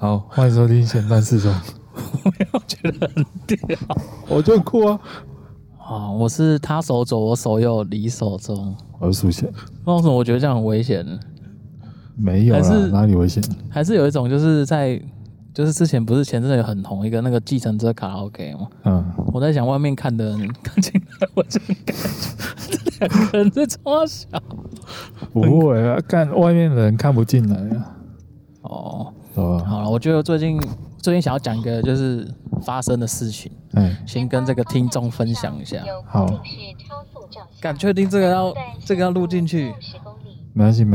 好，欢迎收听闲谈四中。 我没有觉得很屌， 我就很酷啊！ 啊，我是他手左，我手右，离手中。 我是苏贤， 为什么我觉得这样很危险？ 没有啦，哪里危险？ 还是有一种就是就是之前不是前阵子有很红一个那个计程车卡拉 OK 吗？嗯，我在想外面看的人看进来，我就感觉这两个人在冲小。 不会啊，看外面的人看不进来啊。 哦， 好了，我觉得最近想要讲一个就是发生的事情，先跟这个听众分享一下。 好， 敢确定这个要录进去？ 没关系。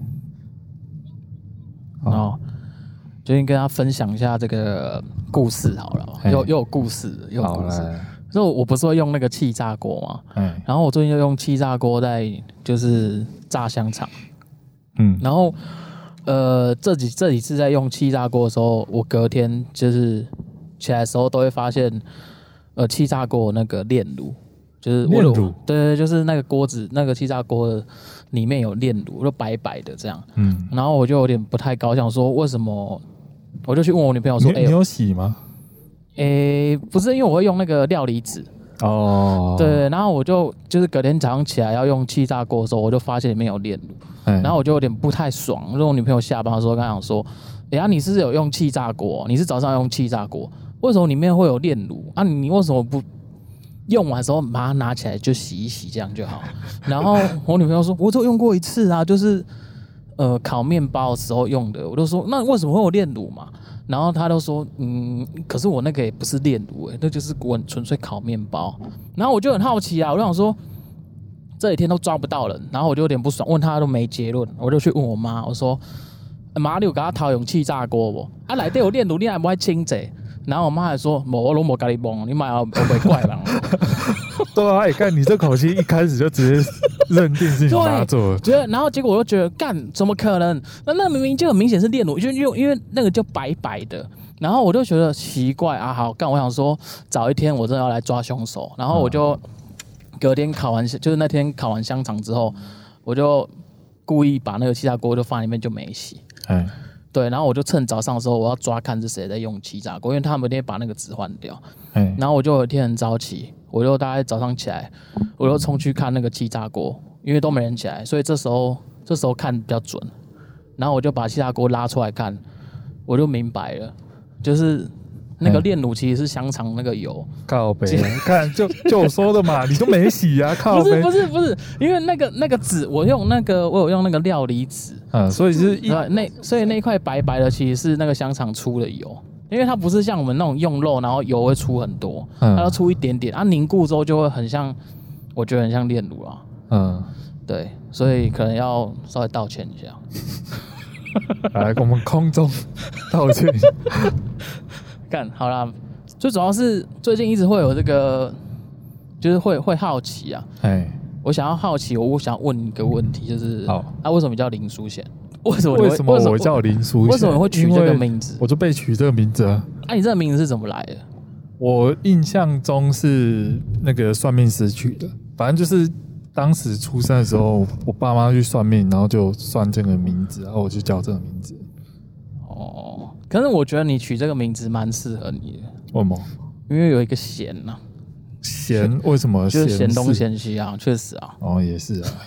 哦，最近跟大家分享一下这个故事好了，又有故事。所以我不是会用那个气炸锅嘛，然后我最近就用气炸锅在就是炸香肠，然后这几次在用气炸锅的时候，我隔天就是起来的时候都会发现，气炸锅那个炼乳，就是炼乳， 对，就是那个锅子那个气炸锅的里面有炼乳，就白白的这样，然后我就有点不太高兴，说为什么，我就去问我女朋友说， 你有洗吗？ 不是，因为我会用那个料理纸。 哦， 对，然后我就是隔天早上起来要用气炸锅的时候，我就发现里面有炼乳，然后我就有点不太爽。因为我女朋友下班的时候跟她讲说：“你是有用气炸锅？你是早上用气炸锅，为什么里面会有炼乳啊？你为什么不用完的时候把它拿起来就洗一洗，这样就好？”然后我女朋友说：“我只有用过一次啊，就是烤面包的时候用的。”我就说：“那为什么会有炼乳嘛？”然后他就说，可是我那个也不是炼乳那就是我纯粹烤面包。然后我就很好奇啊，我就想说，这几天都抓不到人，然后我就有点不爽，问他都没结论，我就去问我妈，我说，妈，你有给他讨用气炸锅不？啊，内底有炼乳，你还不爱清者？然后我妈还说，我都没跟你问，你妈我没怪人。 对啊，看你这口气，一开始就直接认定是你妈做的。然后结果我就觉得，干，怎么可能？那明明就很明显是炼乳，因为那个就白白的。然后我就觉得奇怪啊，好干，我想说早一天我真的要来抓凶手。然后我就隔天就是那天烤完香肠之后，我就故意把那个气炸锅就放在里面就没洗。对，然后我就趁早上的时候，我要抓看是谁在用气炸锅，因为他们那天把那个纸换掉。然后我就有一天很早起，我就大概早上起来，我就冲去看那个气炸锅，因为都没人起来，所以这时候看比较准。然后我就把气炸锅拉出来看，我就明白了，就是那个炼乳其实是香肠那个油。 靠北，看就我说的嘛，你都没洗啊，靠北。 不是，因为那个纸，我有用那个料理纸， 所以是所以那块白白的其实是那个香肠出的油，因为它不是像我们那种用肉，然后油会出很多，它要出一点点，凝固之后就会很像，我觉得很像炼乳啊。对，所以可能要稍微道歉一下。 来，我们空中道歉一下。 干好啦，最主要是最近一直会有这个，就是会好奇啊。我想要好奇，我想问一个问题，就是为什么你叫林书贤？为什么我叫林书贤？ 为什么会取这个名字？ 我就被取这个名字啊。 你这个名字是怎么来的？ 我印象中是那个算命师取的，反正就是当时出生的时候，我爸妈去算命，然后就算这个名字，然后我就叫这个名字。 可是我觉得你取这个名字蛮适合你的。 为什么？ 因为有一个贤呐。 贤为什么？ 就是贤东贤西啊，确实啊。 也是啊。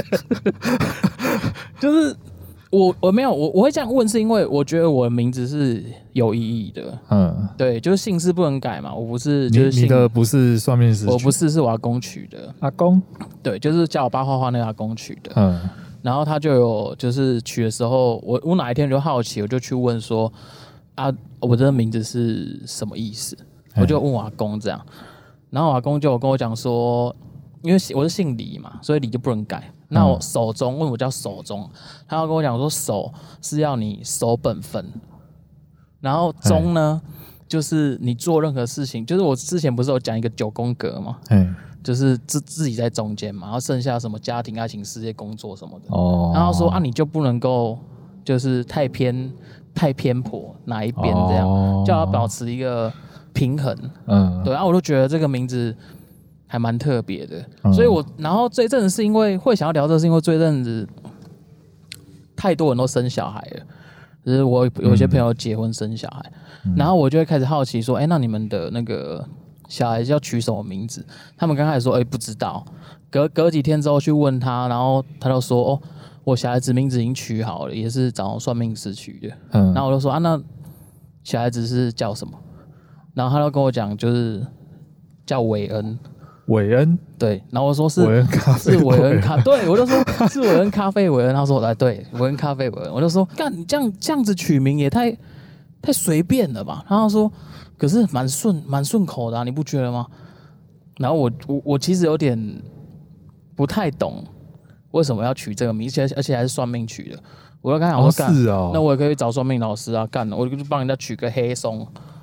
就是我没有我会这样问，是因为我觉得我的名字是有意义的。对，就是姓氏不能改嘛。我不是，就是你的不是算命师， 我不是，是我阿公取的。 阿公？对， 就是叫我爸画画那个阿公取的。然后他就有就是取的时候，我哪一天就好奇，我就去问说我这个名字是什么意思？我就问我阿公这样，然后我阿公就有跟我讲说，因为我是姓李嘛，所以李就不能改。那我守中，为什么叫守中？他要跟我讲说，守是要你守本分，然后中呢，就是你做任何事情，就是我之前不是有讲一个9宫格嘛，就是自己在中间嘛，然后剩下什么家庭、爱情、事业、工作什么的。然后说你就不能够就是太偏颇哪一边这样，就要保持一个平衡。对，然后我都觉得这个名字还蛮特别的，所以然后这一阵子是因为会想要聊这，是因为这一阵子太多人都生小孩了， 就是我有些朋友结婚生小孩，然后我就会开始好奇说，那你们的那个小孩要取什么名字？他们刚开始说，不知道。隔几天之后去问他，然后他就说，我小孩子名字已经取好了，也是找算命师取的。然后我就说那小孩子是叫什么？然后他就跟我讲，就是叫韦恩。 韦恩， 对，然后我说是韦恩咖啡， 是韦恩咖，对，我就说是韦恩咖啡韦恩，他说对，韦恩咖啡韦恩，我就说干你这样子取名也太随便了吧？然后他说可是蛮顺口的，你不觉得吗？然后我其实有点不太懂为什么要取这个名，而且还是算命取的。我就跟他讲说干，那我也可以找算命老师啊，干，我就帮人家取个黑松。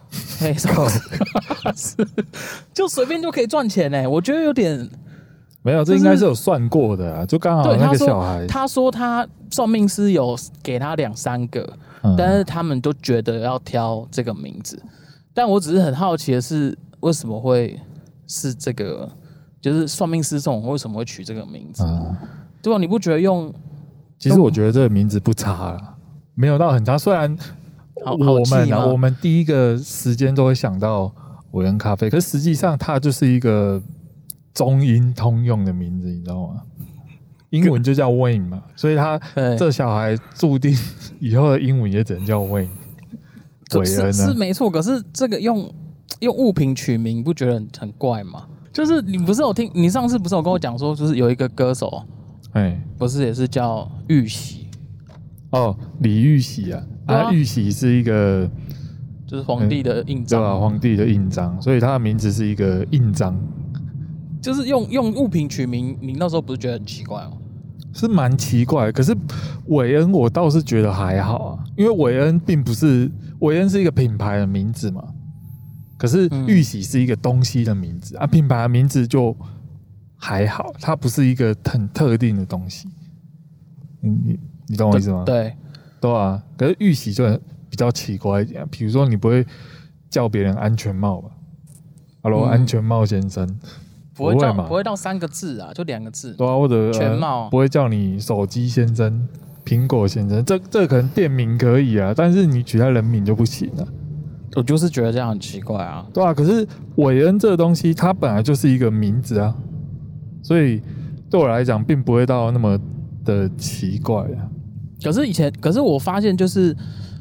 就随便就可以赚钱呢，我觉得有点没有，这应该是有算过的啊，就刚好那个小孩， 他说他算命师有给他2-3个，但是他们都觉得要挑这个名字，但我只是很好奇的是，为什么会是这个？就是算命师这种为什么会取这个名字？对吧？你不觉得用？ 其实我觉得这个名字不差啦，没有到很差，虽然。我们第一个时间都会想到韦恩咖啡，可是实际上它就是一个中英通用的名字，你知道吗？英文就叫 Wayne 嘛，所以他这小孩注定以后的英文也只能叫 Wayne。韦恩是没错，可是这个用物品取名，不觉得很怪吗？就是你不是有听，你上次不是有跟我讲说，就是有一个歌手，不是也是叫玉玺？ 李玉玺啊，玉玺是一个就是皇帝的印章， 对吧？皇帝的印章，所以他的名字是一个印章。 就是用物品取名，你那时候不是觉得很奇怪吗？ 是蛮奇怪的，可是韦恩我倒是觉得还好啊，因为韦恩是一个品牌的名字嘛，可是玉玺是一个东西的名字啊，品牌的名字就还好，它不是一个很特定的东西。你懂我意思吗？ 对啊，可是玉玺就比较奇怪一点，比如说你不会叫别人安全帽吧？Hello，安全帽先生， 不会到3个字啊，就2个字。 对啊，或者全帽， 不会叫你手机先生、苹果先生，这可能店名可以啊，但是你取他人名就不行了。 我就是觉得这样很奇怪啊。 对啊，可是韦恩这个东西，它本来就是一个名字啊，所以对我来讲，并不会到那么的奇怪啊。 可是我发现就是，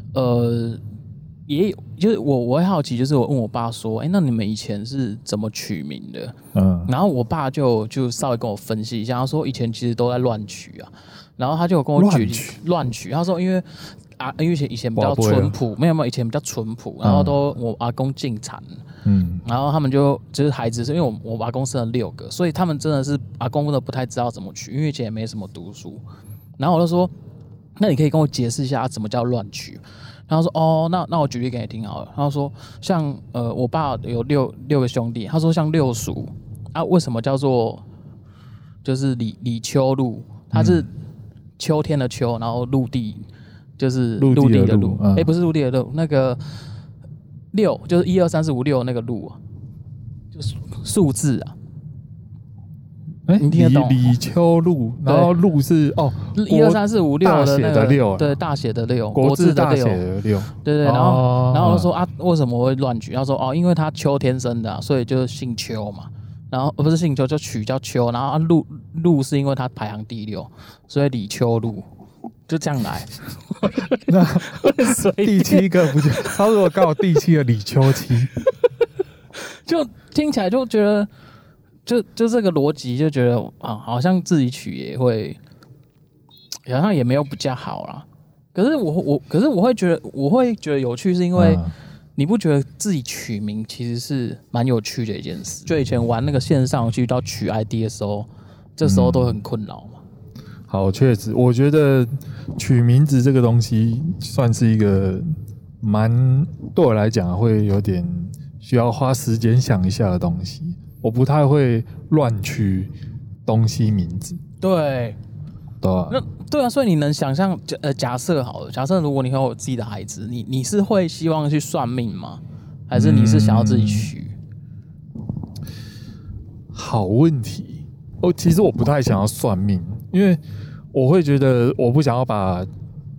也有，就是我会好奇，就是我问我爸说，那你们以前是怎么取名的？然后我爸就稍微跟我分析一下，他说以前其实都在乱取啊，然后他就有跟我举乱取，他说因为以前比较淳朴，没有以前比较淳朴，然后我阿公进产，然后他们就是孩子，因为我阿公生了6个，所以他们真的是阿公真的不太知道怎么取，因为以前也没什么读书，然后我就说。那你可以跟我解释一下怎么叫乱取？然后说那我举例给你听好了。然后说像我爸有六个兄弟，他说像六叔啊，为什么叫做就是李秋露？它是秋天的秋，然后陆地就是陆地的陆，不是陆地的陆，那个6就是1、2、3、4、5、6那个陆啊，就是数字啊。你听得懂？ 李秋露，然后露是 1、2、3、4、5、6的那个 6， 对，大写的6， 国字大写的6， 对，然后我说为什么会乱取？他说因为他秋天生的，所以就姓邱嘛。然后不是姓邱，就取叫邱。然后陆是因为他排行第6，所以李秋露就这样来。 那第7个不就？他如果刚好第7个李秋七， 就听起来就觉得。就这个逻辑就觉得好像自己取也会，好像也没有比较好啦。可是我会觉得有趣，是因为你不觉得自己取名其实是蛮有趣的一件事？就以前玩那个线上去到取 ID 的时候，这时候都很困扰嘛。 好，确实，我觉得取名字这个东西算是一个对我来讲会有点需要花时间想一下的东西。我不太会乱取东西名字， 对啊， 对啊，所以你能想象，假设好了，假设如果你有自己的孩子，你是会希望去算命吗？还是你是想要自己取？ 好问题，其实我不太想要算命，因为我会觉得我不想要把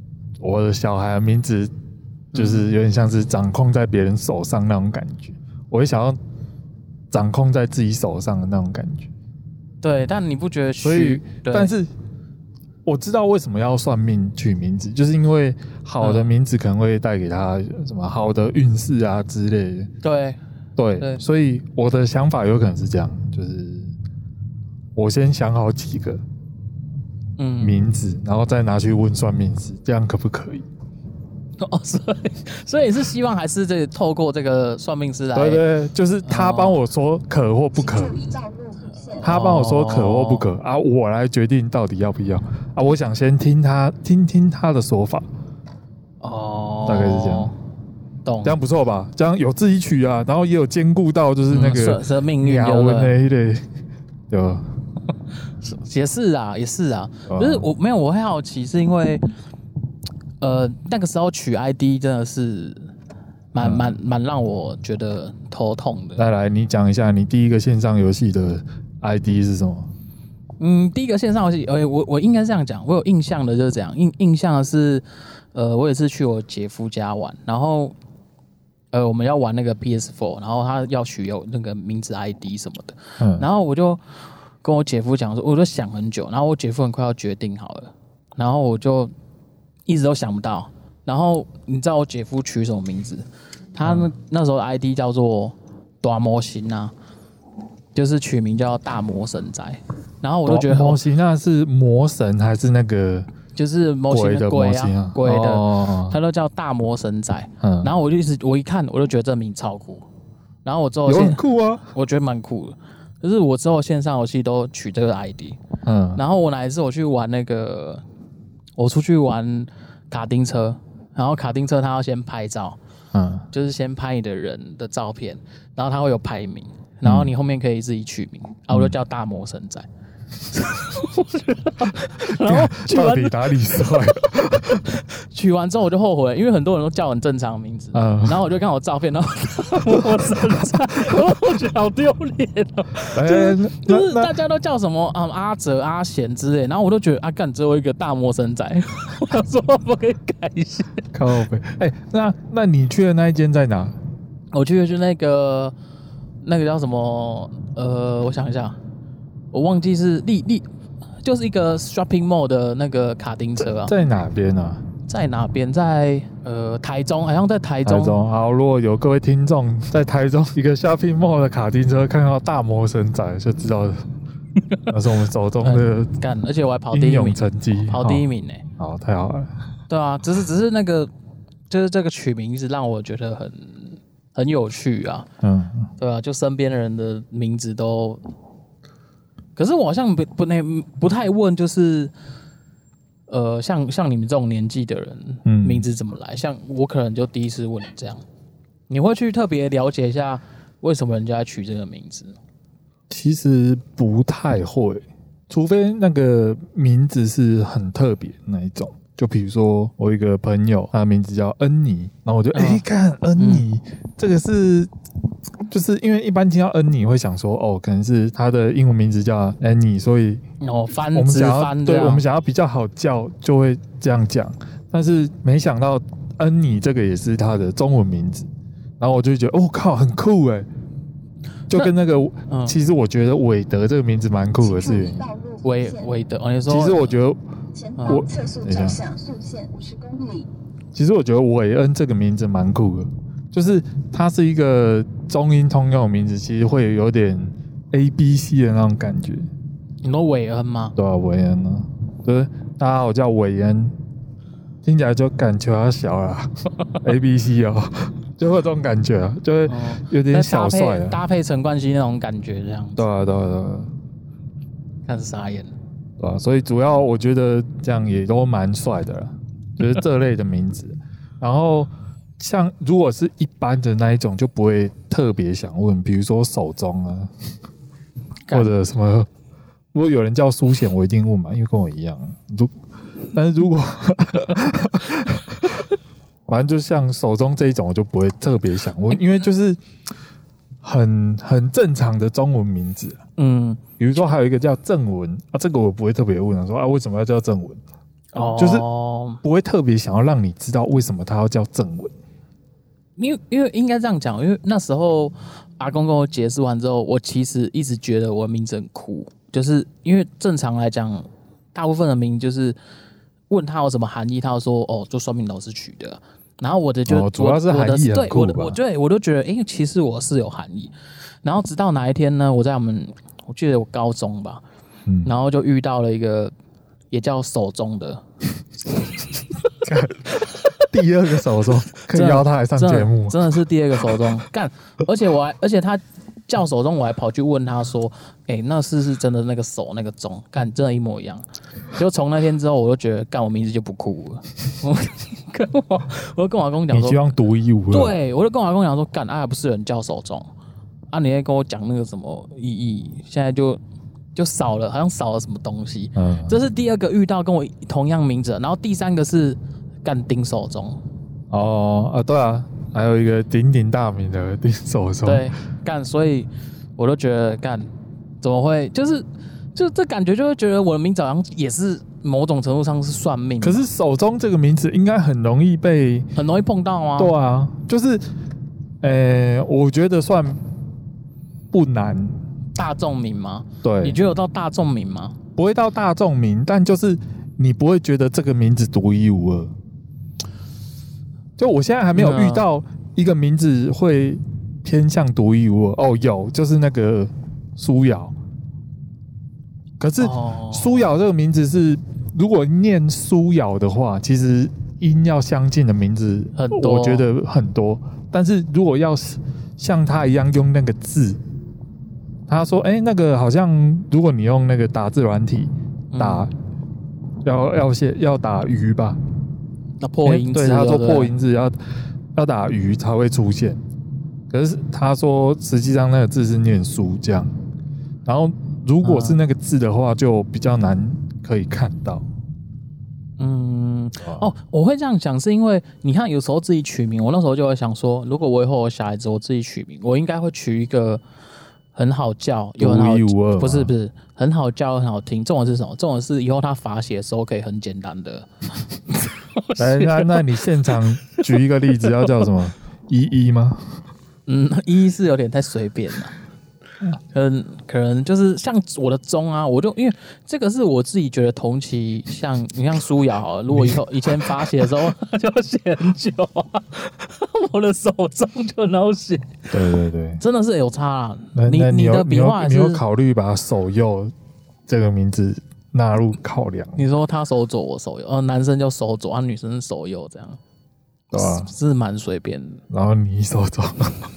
我的小孩的名字就是有点像是掌控在别人手上那种感觉，我会想要掌控在自己手上的那种感觉。 对，但你不觉得所以，但是我知道为什么要算命取名字，就是因为好的名字可能会带给他什么好的运势啊之类的。对，所以我的想法有可能是这样，就是我先想好几个名字，然后再拿去问算命师，这样可不可以？ 哦，所以是希望还是透过这个算命师来， 对，就是他帮我说可或不可，他帮我说可或不可啊，我来决定到底要不要啊。我想先听他的说法，大概是这样。这样不错吧？这样有自己取啊，然后也有兼顾到就是那个命运鸟文那一类，对吧？ 也是啊，就是我没有，我会好奇，是因为那个时候取 ID 真的是蛮让我觉得头痛的。 来，你讲一下你第一个线上游戏的 ID 是什么？ 第一个线上游戏，我应该这样讲，我有印象的就是这样，印象的是，我也是去我姐夫家玩，然后。我们要玩那个 PS4， 然后他要取有那个名字 ID 什么的，然后我就跟我姐夫讲说，我就想很久，然后我姐夫很快要决定好了，然后我就一直都想不到，然后你知道我姐夫取什么名字？他那时候的 ID 叫做大魔神啊，就是取名叫大魔神仔，然后我就觉得魔神那是魔神还是那个？ 就是模型的鬼啊，鬼的，他都叫大魔神仔。然后我一看，我就觉得这名超酷。然后我之后很酷啊， 我觉得蛮酷的。就是我之后线上游戏都取这个 ID。然后我哪一次我去玩我出去玩卡丁车，然后卡丁车他要先拍照，就是先拍你的人的照片，然后他会有排名，然后你后面可以自己取名。我就叫大魔神仔。然后到底哪里帅？ 取完之后我就后悔了，因为很多人都叫很正常的名字，然后我就看我照片，然后我身上，我觉得好丢脸哦。就是大家都叫什么阿哲、阿贤之类，然后我都觉得干只有一个大魔神仔，我想说不可以改一下。 靠北，那你去的那一间在哪？ 我去的是那个叫什么？我想一下。我忘记是就是一个 shopping mall 的那个卡丁车啊， 在哪边啊？ 在哪边？在台中，好像在台中。 好，如果有各位听众在台中一个 shopping mall 的卡丁车看到大魔神仔，就知道那是我们手中的而且我还跑第一名， 英勇成绩， 跑第一名好，太好了。 对啊，只是那个就是这个取名字让我觉得很有趣啊。对啊，就身边的人的名字都。可是我好像不太问，就是像你们这种年纪的人，名字怎么来？像我可能就第一次问你这样，你会去特别了解一下为什么人家取这个名字？ 其实不太会，除非那个名字是很特别那一种。就比如说我一个朋友，他的名字叫恩妮，然后我就看恩妮，这个是。就是因为一般听到恩妮会想说，可能是他的英文名字叫 Annie， 所以我们想要比较好叫，就会这样讲。但是没想到恩妮这个也是他的中文名字，然后我就觉得，靠，很酷哎！就跟那个，其实我觉得韦德这个名字蛮酷的，是原因。 韦德，你说， 其实我觉得其实我觉得韦恩这个名字蛮酷的。就是它是一个中英通用的名字，其实会有点 ABC 的那种感觉。 你说韦恩吗？ 对啊，韦恩啊，就是大家好，我叫韦恩，听起来就感觉要小啦ABC 就会有这种感觉就会有点小帅搭配陈冠希那种感觉这样。 对啊， 看是傻眼。 对啊，所以主要我觉得这样也都蛮帅的啦，就是这类的名字，然后。像如果是一般的那一种，就不会特别想问，比如说手中啊，或者什么。如果有人叫苏显，我一定问嘛，因为跟我一样。但是如果反正就像手中这一种，我就不会特别想问，因为就是很正常的中文名字。比如说还有一个叫正文啊，这个我不会特别问说为什么要叫正文？ 就是不会特别想要让你知道为什么他要叫正文。 因为应该这样讲，因为那时候阿公跟我解释完之后，我其实一直觉得我的名字很酷，就是因为正常来讲，大部分的名就是问他有什么含义，他说就算命老师取的。然后我的就、 主要是含义很酷吧， 我都觉得其实我是有含义。然后直到哪一天呢，我记得我高中吧，然后就遇到了一个也叫手中的。 第二个手中可以邀他来上节目， 真的是第二个手中干，而且他叫手中，我还跑去问他说：“那是真的那个手那个中干，真的一模一样。”就从那天之后，我就觉得干我名字就不酷了。我就跟我阿公讲说：“ 你希望独一无二。” 对，我就跟我阿公讲说：“干还不是有人叫手中啊？你还跟我讲那个什么意义？现在就少了，好像少了什么东西。”这是第二个遇到跟我同样名字，然后第三个是。干丁守中， 对啊，还有一个鼎鼎大名的丁守中， 对，干，所以我都觉得干怎么会，就这感觉就会觉得我的名字好像也是某种程度上是算命。 可是守中这个名字应该很容易碰到啊。 对啊，就是，我觉得算不难。 大众名吗？ 对， 你觉得有到大众名吗？ 不会到大众名，但就是你不会觉得这个名字独一无二。就我现在还没有遇到一个名字会偏向独一无二。有，就是那个苏瑶。可是苏瑶这个名字是，如果念苏瑶的话，其实音要相近的名字很多，我觉得很多。但是如果要像他一样用那个字，他说：“那个好像如果你用那个打字软体打，要打鱼吧。” 那破音字， 对，他说破音字要打鱼才会出现，可是他说实际上那个字是念书这样，然后如果是那个字的话，就比较难可以看到。 我会这样想，是因为你看有时候自己取名，我那时候就会想说，如果我以后有小孩子，我自己取名，我应该会取一个很好叫又很好，不是很好叫又很好听。重点是什么？重点是以后他罚写的时候可以很简单的。 那你现场举一个例子，要叫什么？依依吗？ 依依是有点太随便了。可能就是像我的钟啊，我就因为这个是我自己觉得同期，你像苏瑶好了，如果以前发写的时候就写很久啊，我的手钟就很好写。 对， 真的是有差啊。 你的笔画你有考虑把手右这个名字纳入考量？ 你说他手左，我手右，男生就手左，女生手右，这样， 对吧？ 是蛮随便的。 然后你手左。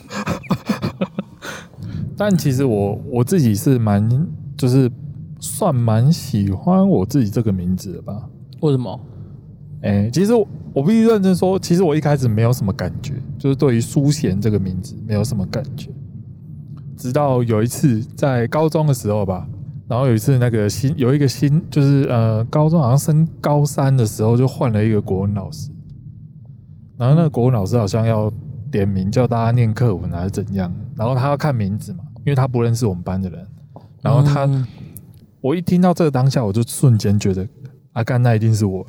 但其实我自己是就是算蛮喜欢我自己这个名字的吧？ 为什么？ 其实我必须认真说，其实我一开始没有什么感觉，就是对于苏贤这个名字没有什么感觉。直到有一次在高中的时候吧，然后有一次那个有一个就是高中好像升高3的时候就换了一个国文老师，然后那个国文老师好像要点名叫大家念课文还是怎样，然后他要看名字嘛，因为他不认识我们班的人，然后我一听到这个当下，我就瞬间觉得干那一定是我。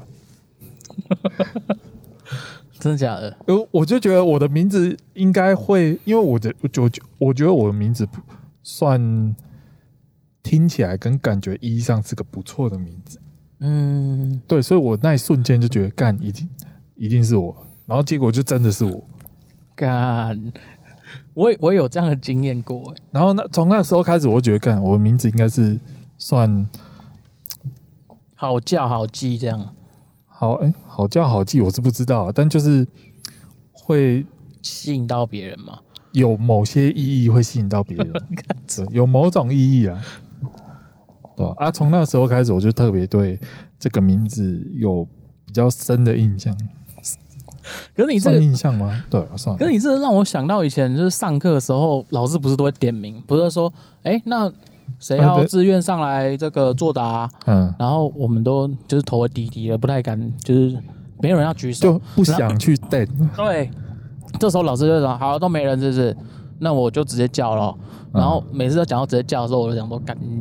真的假的？ 我就觉得我的名字应该会，因为我觉得我的名字算听起来跟感觉意义上是个不错的名字。对，所以我那一瞬间就觉得一定是我，然后结果就真的是我。 我有这样的经验过。 然后从那时候开始，我就觉得我的名字应该是算好叫好记这样。 好叫好记我是不知道，但就是会吸引到别人嘛， 有某些意义会吸引到别人，有某种意义啊。对啊，从那个时候开始，我就特别对这个名字有比较深的印象。 可是你这个印象吗？对，算了。 可是你这让我想到以前就是上课的时候，老师不是都会点名，不是说那谁要自愿上来这个作答？然后我们都就是头会低低的，不太敢，就是没有人要举手， 就不想去带。 对，这时候老师就说：“好，都没人，是不是？那我就直接叫了。”然后每次都讲到直接叫的时候，我就想说：“干，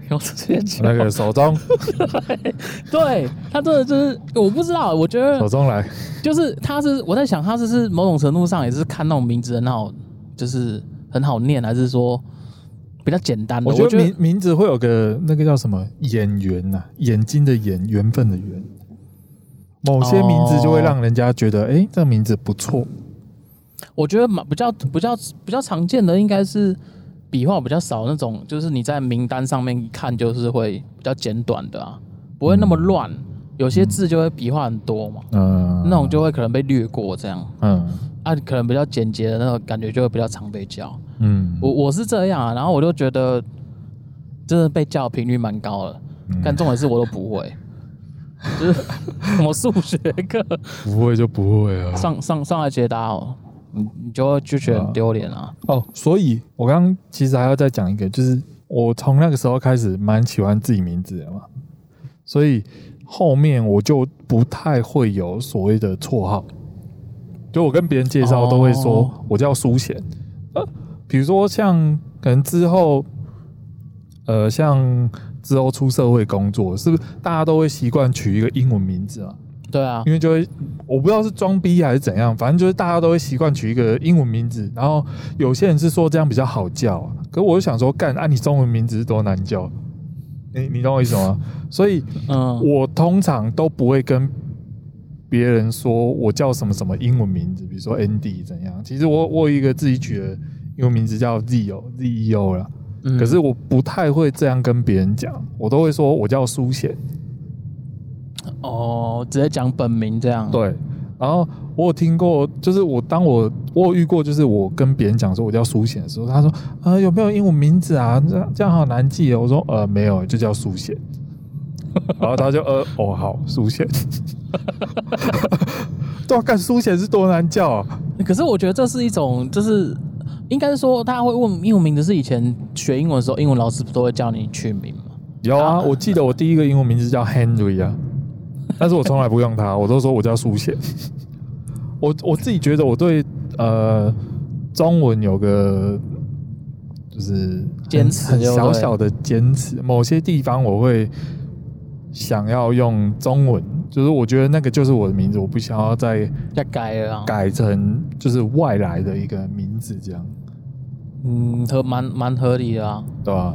有直接讲那个手中， 对他真的就是我不知道，我觉得手中来， 就是我在想他是某种程度上也是看那种名字很好，就是很好念，还是说比较简单的？ 我觉得名字会有个那个叫什么眼缘呐，眼睛的眼，缘分的缘。某些名字就会让人家觉得，这个名字不错。 我觉得比较常见的应该是笔画比较少那种，就是你在名单上面一看就是会比较简短的啊，不会那么乱。有些字就会笔画很多嘛，那种就会可能被略过这样。可能比较简洁的那种感觉就会比较常被叫。我是这样啊，然后我就觉得真的被叫的频率蛮高的，但重点是我都不会。就是什么数学课不会就不会啊， 上来解答你就觉得很丢脸啊。 所以我刚刚其实还要再讲一个，就是我从那个时候开始蛮喜欢自己名字的嘛，所以后面我就不太会有所谓的绰号，就我跟别人介绍都会说我叫苏贤。比如说像可能之后像之后出社会工作，是不是大家都会习惯取一个英文名字啊？ 对啊， 因为就会我不知道是装逼还是怎样，反正就是大家都会习惯取一个英文名字，然后有些人是说这样比较好叫啊，可是我就想说，你中文名字是多难叫，你懂我意思吗？所以我通常都不会跟别人说我叫什么什么英文名字，比如说 Andy 怎样。其实我有一个自己取的英文名字叫 ZEO 啦。可是我不太会这样跟别人讲，我都会说我叫苏贤。 直接讲本名这样。 对，然后我有听过，就是我有遇过，就是我跟别人讲说我叫苏贤的时候，他说有没有英文名字啊？这样好难记哦。我说没有，就叫苏贤。然后他就好，苏贤。对啊，干苏贤是多难叫啊！ 可是我觉得这是一种就是。应该是说，大家会问英文名字是以前学英文的时候，英文老师不都会叫你取名吗？ 有啊，我记得我第一个英文名字叫 Henry 啊，但是我从来不用它，我都说我叫苏贤。我自己觉得我对中文有个就是坚持， 小小的坚持，某些地方我会想要用中文，就是我觉得那个就是我的名字，我不想要再改了啊， 改成就是外来的一个名字这样。 蛮合理的啊， 对吧？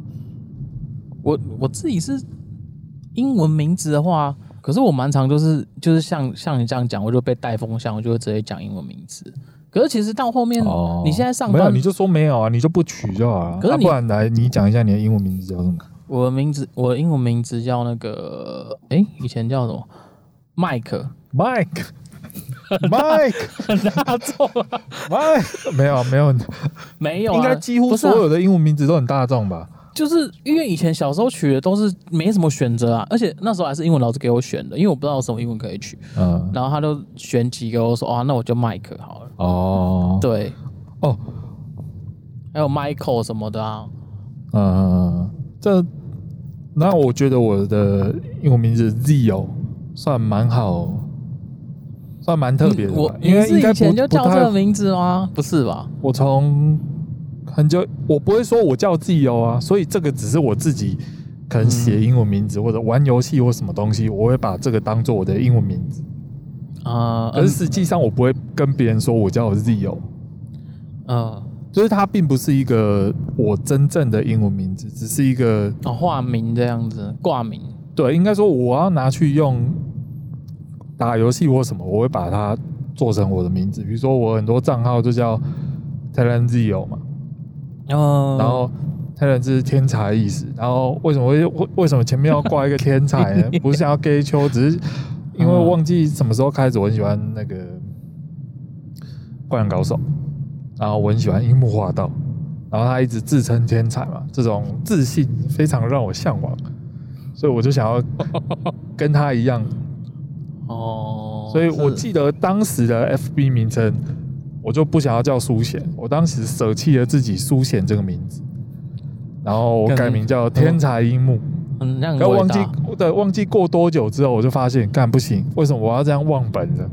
我自己是英文名字的话，可是我蛮常就是像你这样讲，我就被带风向，我就会直接讲英文名字。可是其实到后面，你现在上班没有，你就说没有啊，你就不取就好了。可是不然来你讲一下你的英文名字叫什么？ 我的英文名字叫那个，以前叫什么？麦克，很大众啊。没有， 应该几乎所有的英文名字都很大众吧？ 就是因为以前小时候取的都是没什么选择啊，而且那时候还是英文老师给我选的，因为我不知道有什么英文可以取。然后他就选几个，我说那我就麦克好了。对，还有 Michael 什么的啊。 那我觉得我的英文名字 ZEO 算蛮好，算蛮特别的。 因为以前就叫这个名字吗？不是吧？ 我从很久，我不会说我叫ZEO啊，所以这个只是我自己可能写英文名字或者玩游戏或什么东西，我会把这个当做我的英文名字。可是实际上我不会跟别人说我叫ZEO。就是它并不是一个我真正的英文名字，只是一个化名这样子，挂名。 对，应该说我要拿去用打游戏或什么，我会把它做成我的名字。比如说我很多账号就叫 Talent ZEO 嘛，然后 Talent 是天才意思，然后为什么前面要挂一个天才呢？不是想要 gay 秋，只是因为忘记什么时候开始我很喜欢那个灌篮高手。然后我很喜欢樱木花道，然后他一直自称天才嘛，这种自信非常让我向往，所以我就想要跟他一样。所以我记得当时的 FB 名称，我就不想要叫苏贤，我当时舍弃了自己苏贤这个名字，然后我改名叫天才樱木。可忘记过多久之后，我就发现干不行，为什么我要这样忘本呢？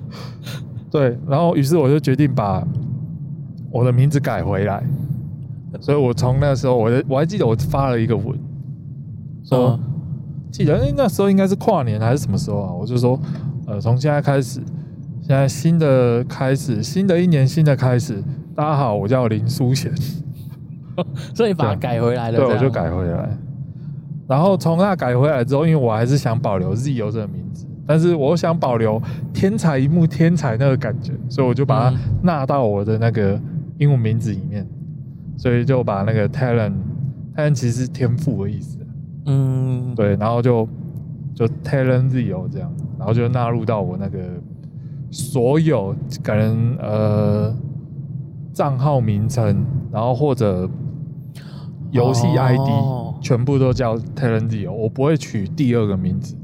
对，然后于是我就决定把我的名字改回来。 所以我从那时候我还记得我发了一个文，说记得那时候应该是跨年还是什么时候啊？我就说从现在开始，现在新的开始，新的一年新的开始，大家好，我叫林书贤。 所以把它改回来了。 对，我就改回来。然后从那改回来之后，因为我还是想保留 Zio 这个名字，但是我想保留天才一幕天才那个感觉，所以我就把它纳到我的那个英文名字里面，所以就把那个 talent 其实是天赋的意思。对，然后就 talent Zio 这样，然后就纳入到我那个所有可能账号名称，然后或者游戏 ID，全部都叫 talent Zio， 我不会取第二个名字。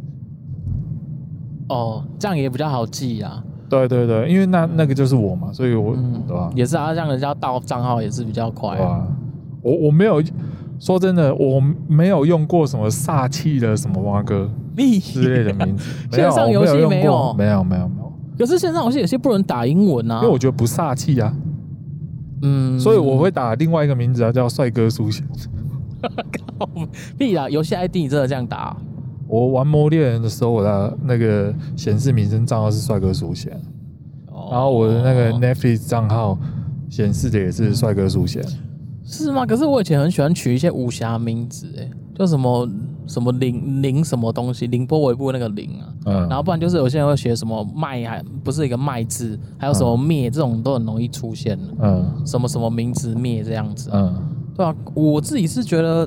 这样也比较好记啊。 对对对，因为那个就是我嘛，所以我对吧？ 也是啊，让人家盗账号也是比较快啊。 我没有说真的，我没有用过什么煞气的什么蛙哥之类的名字。 线上游戏没有。可是线上游戏有些不能打英文啊， 因为我觉得不煞气啊。所以我会打另外一个名字啊，叫帅哥书贤。 屁啦！游戏 ID 你真的这样打？ 我玩魔猎人的时候，我的那个显示名称账号是帅哥书贤，然后我的那个 Netflix 账号显示的也是帅哥书贤。 是吗？可是我以前很喜欢取一些武侠名字，就什么凌什么东西，凌波微步那个凌啊，然后不然就是有些人会学什么麦，不是一个麦字，还有什么灭，这种都很容易出现什么什么名字灭这样子，对啊，我自己是觉得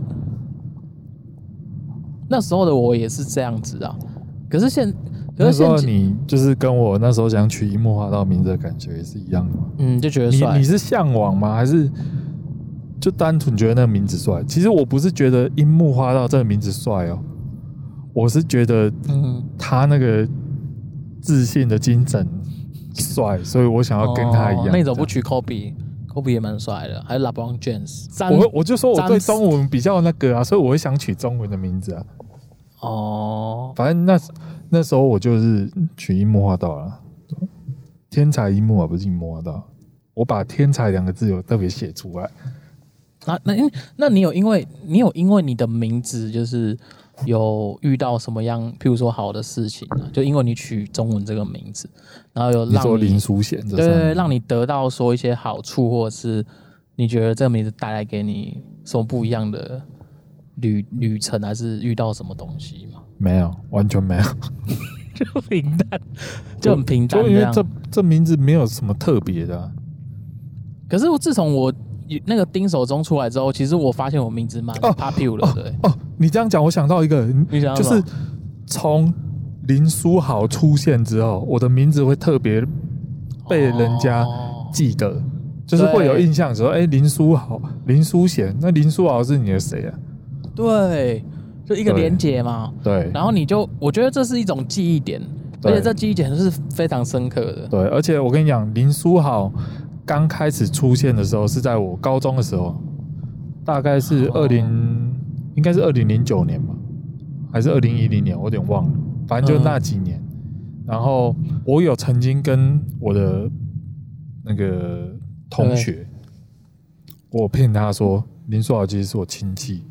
那时候的我也是这样子啊，可是那时候你就是跟我那时候想取樱木花道名字的感觉也是一样的吗？ 就觉得帅。 你是向往吗？还是就单纯觉得那个名字帅？其实我不是觉得樱木花道这个名字帅哦，我是觉得他那个自信的精神帅，所以我想要跟他一样。 那你怎么不取 Kobe 也蛮帅的，还有 LeBron James。 我就说我对中文比较那个啊，所以我会想取中文的名字啊。反正那时候我就是取樱木花道了，天才樱木啊，不是樱木花道。我把天才两个字有特别写出来。 那你有因为你的名字就是有遇到什么样，譬如说好的事情呢？就因为你取中文这个名字，然后有让你林书贤， 对，让你得到说一些好处，或者是你觉得这个名字带来给你什么不一样的旅程，还是遇到什么东西吗？ 没有，完全没有， 就平淡，就很平淡。 就因为这名字没有什么特别的可是自从我那个丁守中出来之后，其实我发现我名字蛮 popular 的。 你这样讲，我想到一个，就是从林书豪出现之后，我的名字会特别被人家记得，就是会有印象说，林书豪、林书贤，那林书豪是你的谁啊？ 对，就一个连结嘛。 对， 然后我觉得这是一种记忆点，而且这记忆点是非常深刻的。 对，而且我跟你讲，林书豪刚开始出现的时候是在我高中的时候，大概是应该是2009年吧，还是2010年，我有点忘了，反正就那几年。然后我有曾经跟我的那个同学，我骗他说林书豪其实是我亲戚，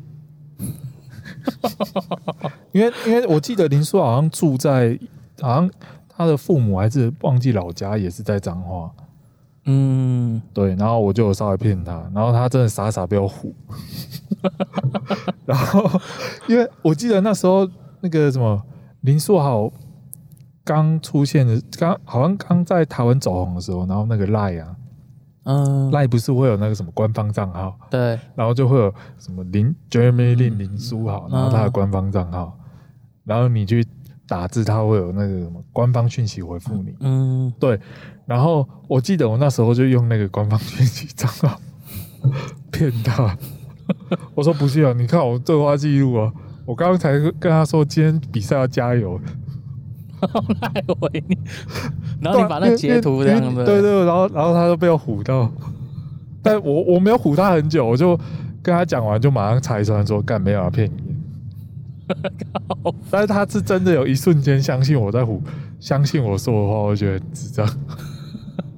因为我记得林书豪好像住在，好像他的父母还是忘记老家也是在彰化。对，然后我就有稍微骗他，然后他真的傻傻被我唬。然后，因为我记得那时候那个什么林书豪刚出现的，好像刚在台湾走红的时候，然后那个 LINE 啊，LINE 不是会有那个什么官方账号？ 对， 然后就会有什么Jeremy Lin 林书豪，然后他的官方账号，然后你去打字，他会有那个什么官方讯息回复你。对。然后我记得我那时候就用那个官方讯息账号骗他，我说不是啊，你看我对话记录啊，我刚刚才跟他说今天比赛要加油， 赖回你，然后你把那截图这样的， 对，然后他就被我唬到，但我没有唬他很久，我就跟他讲完就马上拆穿说干没有骗你，但是他是真的有一瞬间相信我在唬，相信我说的话，我觉得很智障。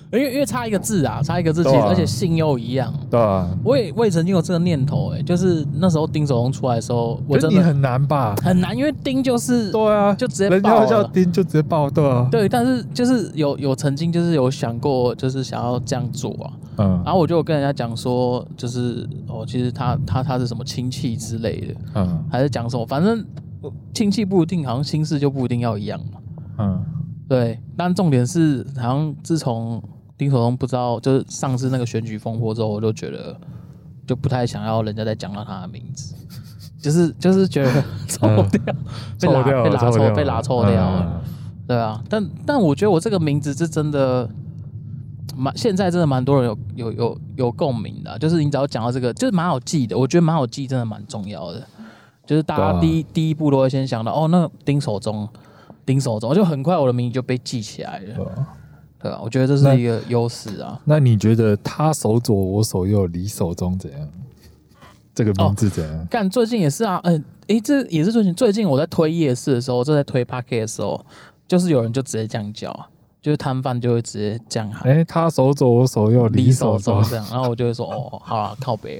因为差一个字啊，差一个字，其实而且姓又一样。 对啊， 我也曾经有这个念头，就是那时候丁守中出来的时候，我真的很难吧？ 很难，因为丁就是对啊， 就直接人家叫丁就直接爆，对啊。 对，但是就是有曾经就是有想过，就是想要这样做啊。然后我就跟人家讲说，就是其实他是什么亲戚之类的，还是讲什么，反正亲戚不一定，好像心事就不一定要一样嘛。对，但重点是，好像自从丁守中不知道，就是上次那个选举风波之后，我就觉得就不太想要人家再讲到他的名字，就是觉得臭掉，被拉臭掉了，对啊。但我觉得我这个名字是真的现在真的蛮多人有共鸣的，就是你只要讲到这个，就是蛮好记的。我觉得蛮好记，真的蛮重要的。就是大家第一步都会先想到，那丁守中，就很快我的名字就被记起来了。对啊，我觉得这是一个优势啊。 那你觉得他手左我手右，李守中怎样？这个名字怎样？ 干，最近也是啊，这也是最近我在推夜市的时候，在推 Podcast 的时候，就是有人就直接这样叫啊，就是摊贩就会直接这样喊。 他手左我手右，李守中这样，然后我就会说，好啦，靠北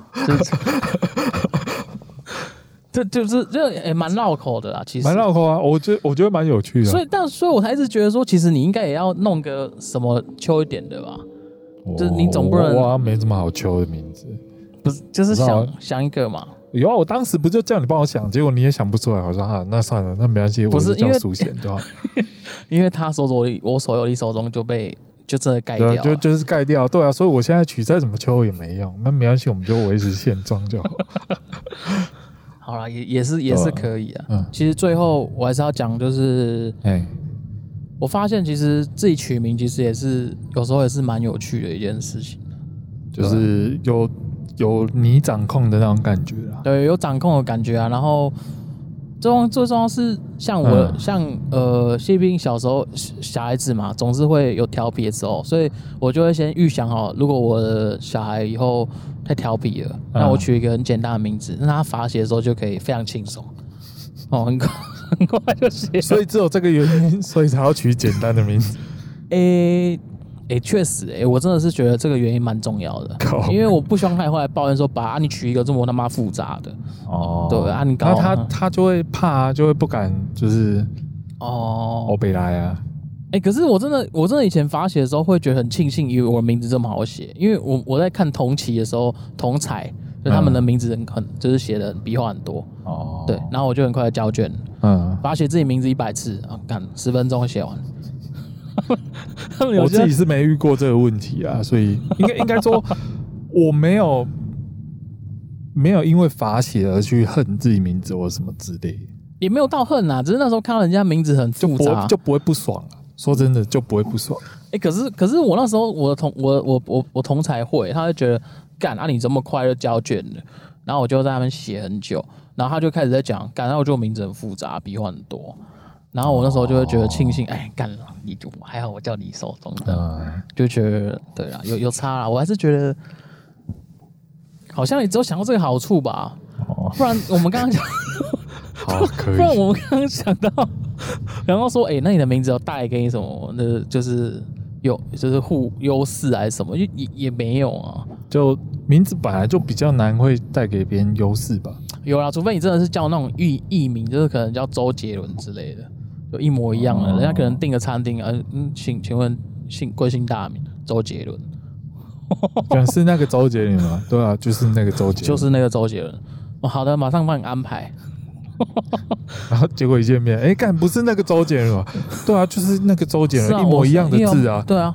这蛮绕口的啦，其实蛮绕口啊，我觉得蛮有趣的。 所以我才一直觉得说，其实你应该也要弄个什么秋一点的吧，就是你总不能哇没这么好秋的名字， 不是就是想一个嘛。 有啊，我当时不就叫你帮我想，结果你也想不出来，我说那算了，那没关系， 不是我就叫苏贤对吧？ 因为他手左我手右，你手中就真的盖掉， 就是盖掉，对啊，所以我现在取再怎么秋也没用，那没关系，我们就维持现状就好。 好啦，也是可以啊。其实最后我还是要讲，就是我发现其实自己取名其实也是有时候也是蛮有趣的一件事情， 就是有你掌控的那种感觉啊。 对，有掌控的感觉啊。然后最重要是像毕竟小时候小孩子嘛，总是会有调皮的时候，所以我就会先预想好，如果我的小孩以后太调皮了，那我取一个很简单的名字，那他罚写的时候就可以非常轻松，很快就写。 所以只有这个原因，所以才要取简单的名字。 确实，我真的是觉得这个原因蛮重要的，因为我不希望他后来抱怨说，你取一个这么他妈复杂的，对啊，你搞他就会怕，就会不敢，就是欧北来啊。 可是我真的以前罚写的时候会觉得很庆幸，因为我的名字这么好写，因为我在看同期的时候，同彩就他们的名字就是写的笔画很多，对，然后我就很快的交卷，罚写自己名字100次啊，干10分钟写完。 我自己是没遇过这个问题啊，所以应该说我没有因为罚写而去恨自己名字或什么之类的， 也没有到恨啊，只是那时候看到人家名字很复杂， 就不会不爽啊。说真的，就不会不爽。 可是我那时候我同才会，他就觉得干你这么快就交卷了，然后我就在那边写很久，然后他就开始在讲干，然后我就名字很复杂，笔画很多。然后我那时候就会觉得庆幸，干了，还好我叫李守中的，就觉得对啦，有差啦。我还是觉得，好像你只有想到这个好处吧，不然我们刚刚讲， 好可以， 不然我们刚刚想到，然后说，那你的名字有带给你什么？那就是优势还是什么？也没有啊， 就名字本来就比较难会带给别人优势吧。 有啦，除非你真的是叫那种艺名，就是可能叫周杰伦之类的。就一模一样的，人家可能订个餐厅，请问贵姓大名？周杰伦， 讲是那个周杰伦吗？对啊，就是那个周杰伦， 就是那个周杰伦。好的，马上帮你安排。 然后结果一见面，干不是那个周杰伦吗？对啊，就是那个周杰伦，一模一样的字啊。 对啊。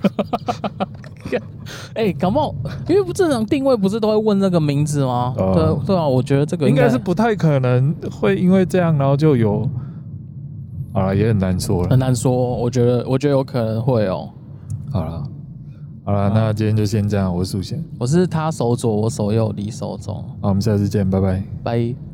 搞不好，因为不正常定位不是都会问那个名字吗？对啊，我觉得这个应该是不太可能会因为这样，然后就有。好了，也很难说了， 很难说。我觉得有可能会哦。 好了，那今天就先这样。我是苏贤， 我是他手左我手右，李守中。 好，我们下次见，拜拜， 拜。